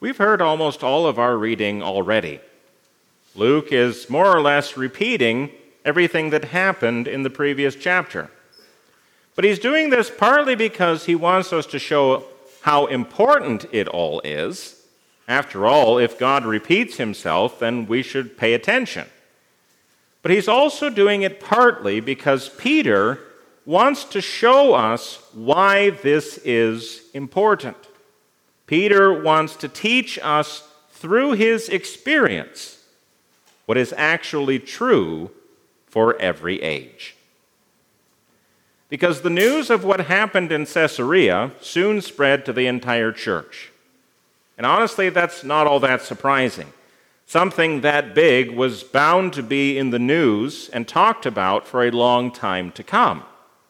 We've heard almost all of our reading already. Luke is more or less repeating everything that happened in the previous chapter. But he's doing this partly because he wants us to show how important it all is. After all, if God repeats himself, then we should pay attention. But he's also doing it partly because Peter wants to show us why this is important. Peter wants to teach us through his experience what is actually true for every age. Because the news of what happened in Caesarea soon spread to the entire church. And honestly, that's not all that surprising. Something that big was bound to be in the news and talked about for a long time to come.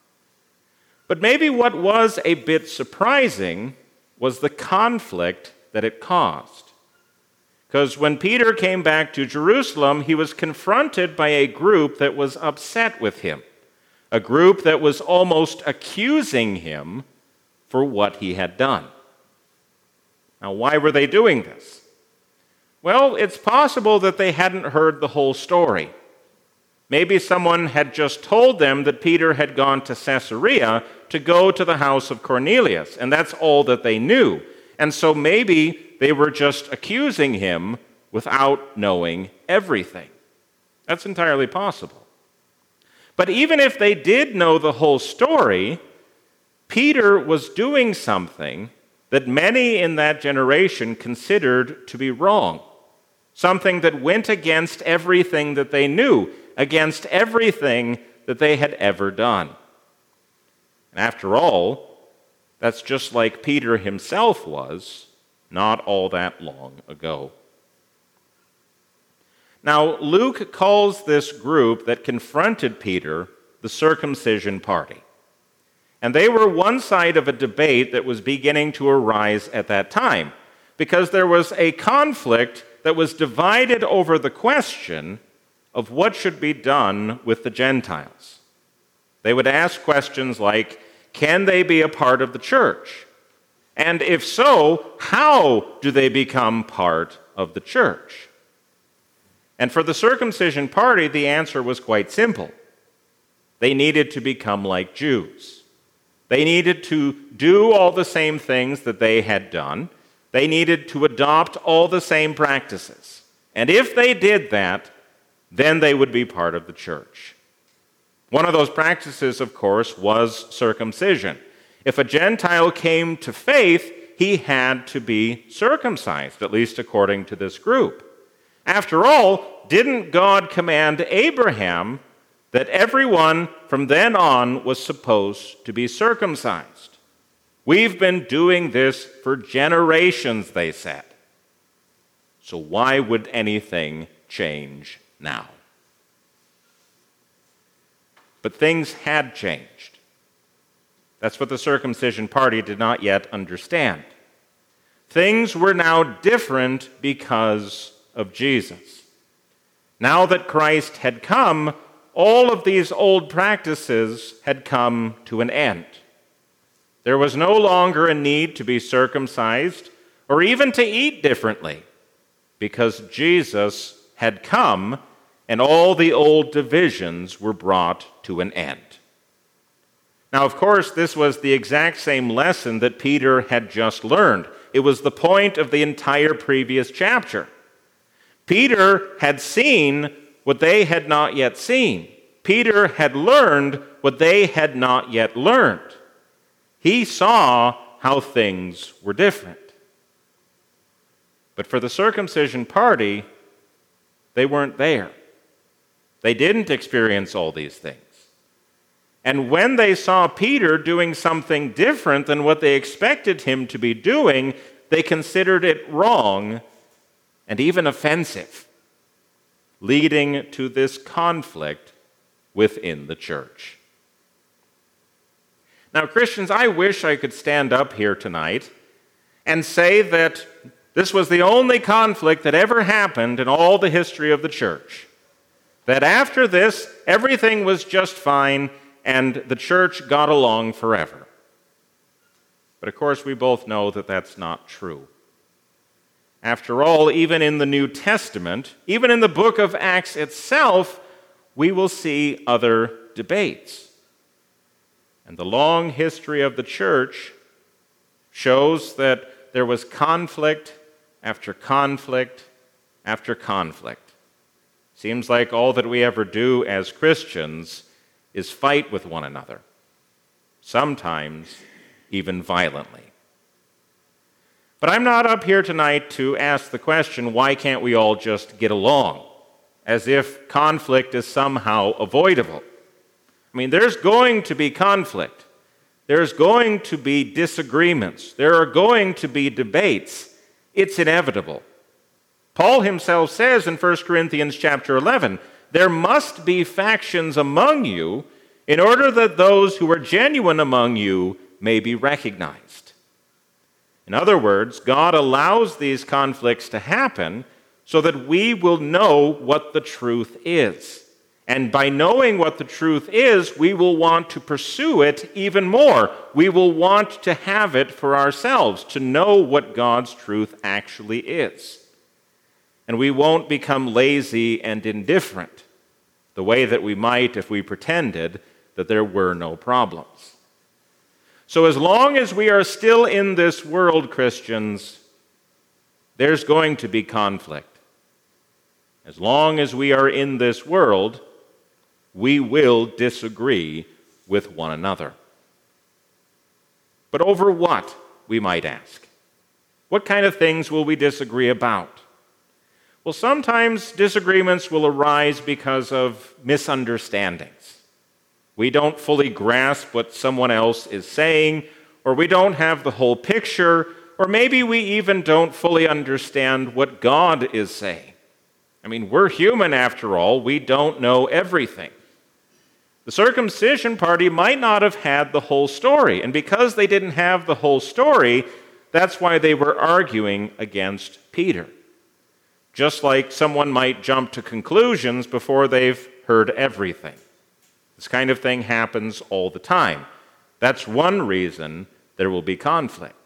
But maybe what was a bit surprising was the conflict that it caused. Because when Peter came back to Jerusalem, he was confronted by a group that was upset with him, a group that was almost accusing him for what he had done. Now, why were they doing this? Well, it's possible that they hadn't heard the whole story. Maybe someone had just told them that Peter had gone to Caesarea to go to the house of Cornelius, and that's all that they knew. And so maybe they were just accusing him without knowing everything. That's entirely possible. But even if they did know the whole story, Peter was doing something that many in that generation considered to be wrong, something that went against everything that they knew, against everything that they had ever done. And after all, that's just like Peter himself was not all that long ago. Now, Luke calls this group that confronted Peter the circumcision party. And they were one side of a debate that was beginning to arise at that time, because there was a conflict that was divided over the question of what should be done with the Gentiles. They would ask questions like, can they be a part of the church? And if so, how do they become part of the church? And for the circumcision party, the answer was quite simple. They needed to become like Jews. They needed to do all the same things that they had done. They needed to adopt all the same practices. And if they did that, then they would be part of the church. One of those practices, of course, was circumcision. If a Gentile came to faith, he had to be circumcised, at least according to this group. After all, didn't God command Abraham that everyone from then on was supposed to be circumcised? We've been doing this for generations, they said. So why would anything change now? But things had changed. That's what the circumcision party did not yet understand. Things were now different because of Jesus. Now that Christ had come, all of these old practices had come to an end. There was no longer a need to be circumcised or even to eat differently, because Jesus had come and all the old divisions were brought to an end. Now, of course, this was the exact same lesson that Peter had just learned. It was the point of the entire previous chapter. Peter had seen what they had not yet seen. Peter had learned what they had not yet learned. He saw how things were different. But for the circumcision party, they weren't there. They didn't experience all these things. And when they saw Peter doing something different than what they expected him to be doing, they considered it wrong and even offensive, leading to this conflict within the church. Now, Christians, I wish I could stand up here tonight and say that this was the only conflict that ever happened in all the history of the church. That after this, everything was just fine and the church got along forever. But of course, we both know that that's not true. After all, even in the New Testament, even in the book of Acts itself, we will see other debates. And the long history of the church shows that there was conflict after conflict after conflict. Seems like all that we ever do as Christians is fight with one another, sometimes even violently. But I'm not up here tonight to ask the question, why can't we all just get along? As if conflict is somehow avoidable. I mean, there's going to be conflict. There's going to be disagreements. There are going to be debates. It's inevitable. Paul himself says in 1 Corinthians chapter 11, there must be factions among you in order that those who are genuine among you may be recognized. In other words, God allows these conflicts to happen so that we will know what the truth is. And by knowing what the truth is, we will want to pursue it even more. We will want to have it for ourselves, to know what God's truth actually is. And we won't become lazy and indifferent, the way that we might if we pretended that there were no problems. So as long as we are still in this world, Christians, there's going to be conflict. As long as we are in this world, we will disagree with one another. But over what, we might ask? What kind of things will we disagree about? Well, sometimes disagreements will arise because of misunderstandings. We don't fully grasp what someone else is saying, or we don't have the whole picture, or maybe we even don't fully understand what God is saying. I mean, we're human after all. We don't know everything. The circumcision party might not have had the whole story, and because they didn't have the whole story, that's why they were arguing against Peter. Just like someone might jump to conclusions before they've heard everything. This kind of thing happens all the time. That's one reason there will be conflict.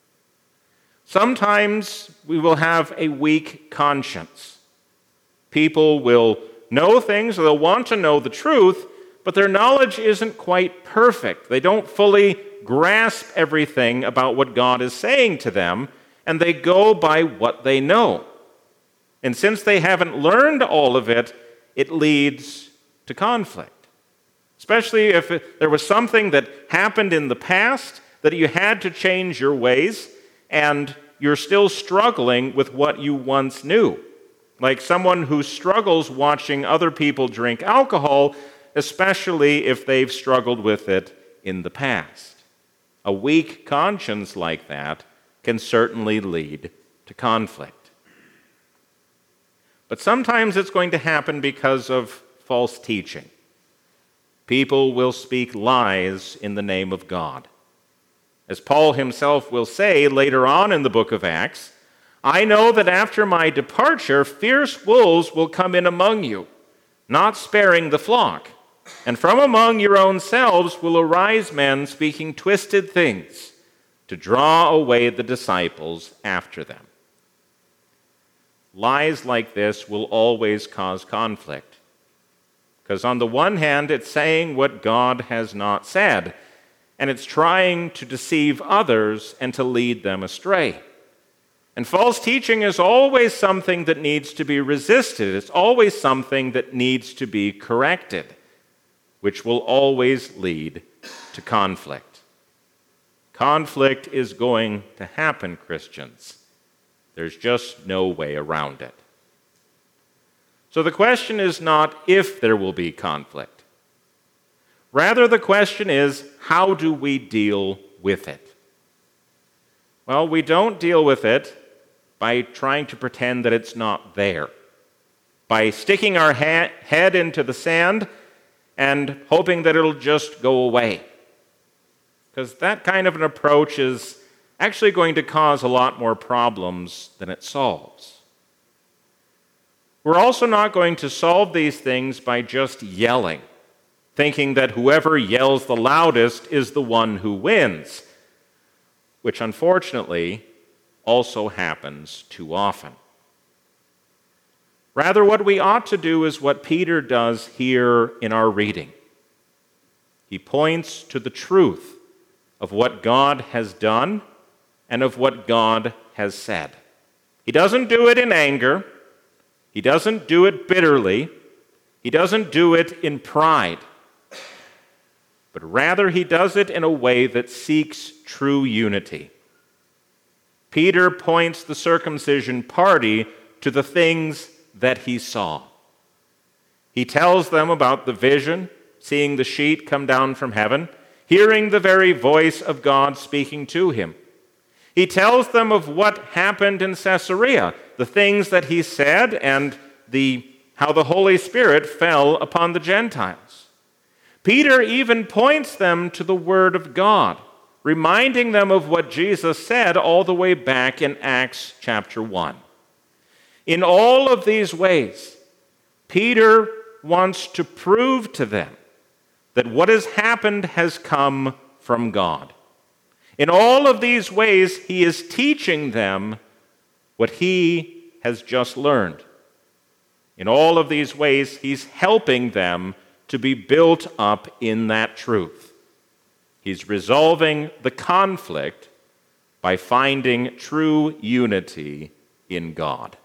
Sometimes we will have a weak conscience. People will know things, or they'll want to know the truth, but their knowledge isn't quite perfect. They don't fully grasp everything about what God is saying to them, and they go by what they know. And since they haven't learned all of it, it leads to conflict. Especially if there was something that happened in the past that you had to change your ways, and you're still struggling with what you once knew. Like someone who struggles watching other people drink alcohol, especially if they've struggled with it in the past. A weak conscience like that can certainly lead to conflict. But sometimes it's going to happen because of false teaching. People will speak lies in the name of God. As Paul himself will say later on in the book of Acts, I know that after my departure, fierce wolves will come in among you, not sparing the flock. And from among your own selves will arise men speaking twisted things to draw away the disciples after them. Lies like this will always cause conflict. Because on the one hand, it's saying what God has not said, and it's trying to deceive others and to lead them astray. And false teaching is always something that needs to be resisted. It's always something that needs to be corrected, which will always lead to conflict. Conflict is going to happen, Christians. There's just no way around it. So the question is not if there will be conflict. Rather, the question is, how do we deal with it? Well, we don't deal with it by trying to pretend that it's not there, by sticking our head into the sand and hoping that it'll just go away. Because that kind of an approach is actually going to cause a lot more problems than it solves. We're also not going to solve these things by just yelling, thinking that whoever yells the loudest is the one who wins, which unfortunately also happens too often. Rather, what we ought to do is what Peter does here in our reading. He points to the truth of what God has done and of what God has said. He doesn't do it in anger. He doesn't do it bitterly. He doesn't do it in pride. But rather, he does it in a way that seeks true unity. Peter points the circumcision party to the things that he saw. He tells them about the vision, seeing the sheet come down from heaven, hearing the very voice of God speaking to him. He tells them of what happened in Caesarea, the things that he said, and how the Holy Spirit fell upon the Gentiles. Peter even points them to the Word of God, reminding them of what Jesus said all the way back in Acts chapter 1. In all of these ways, Peter wants to prove to them that what has happened has come from God. In all of these ways, he is teaching them what he has just learned. In all of these ways, he's helping them to be built up in that truth. He's resolving the conflict by finding true unity in God.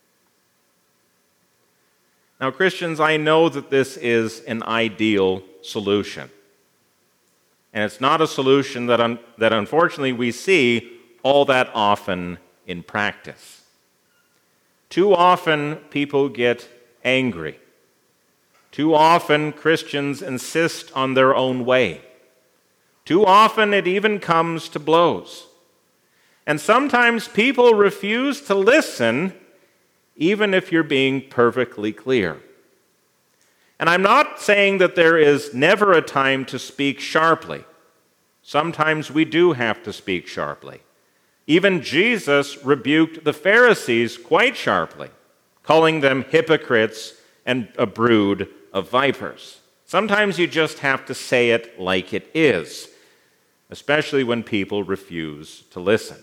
Now, Christians, I know that this is an ideal solution. And it's not a solution that unfortunately we see all that often in practice. Too often people get angry. Too often Christians insist on their own way. Too often it even comes to blows. And sometimes people refuse to listen even if you're being perfectly clear. And I'm not saying that there is never a time to speak sharply. Sometimes we do have to speak sharply. Even Jesus rebuked the Pharisees quite sharply, calling them hypocrites and a brood of vipers. Sometimes you just have to say it like it is, especially when people refuse to listen.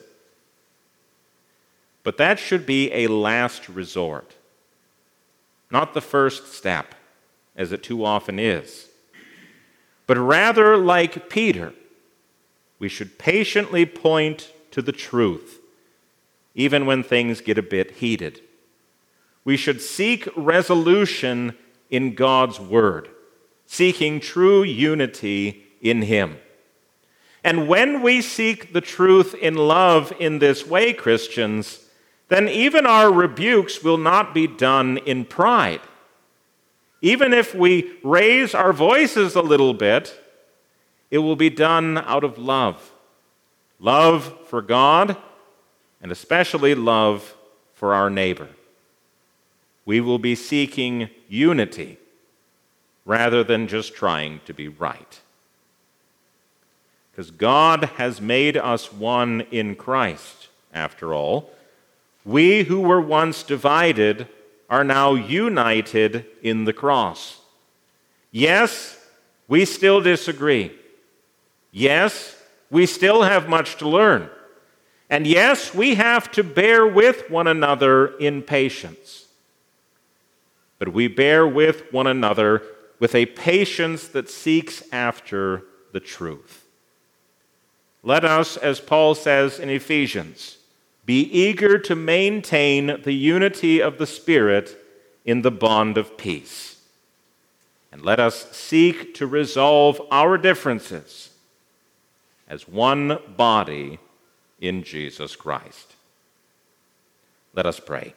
But that should be a last resort, not the first step, as it too often is. But rather, like Peter, we should patiently point to the truth, even when things get a bit heated. We should seek resolution in God's Word, seeking true unity in Him. And when we seek the truth in love in this way, Christians, then even our rebukes will not be done in pride. Even if we raise our voices a little bit, it will be done out of love. Love for God, and especially love for our neighbor. We will be seeking unity rather than just trying to be right. Because God has made us one in Christ, after all. We who were once divided are now united in the cross. Yes, we still disagree. Yes, we still have much to learn. And yes, we have to bear with one another in patience. But we bear with one another with a patience that seeks after the truth. Let us, as Paul says in Ephesians, be eager to maintain the unity of the Spirit in the bond of peace. And let us seek to resolve our differences as one body in Jesus Christ. Let us pray.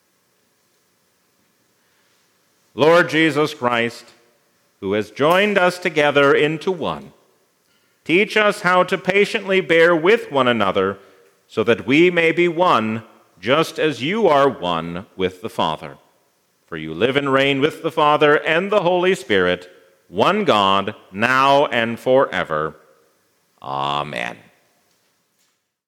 Lord Jesus Christ, who has joined us together into one, teach us how to patiently bear with one another so that we may be one just as you are one with the Father. For you live and reign with the Father and the Holy Spirit, one God, now and forever. Amen.